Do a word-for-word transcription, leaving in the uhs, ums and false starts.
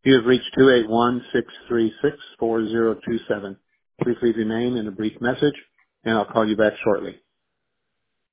You have reached two eight one, six three six, four zero two seven. Please leave your name and a brief message, and I'll call you back shortly.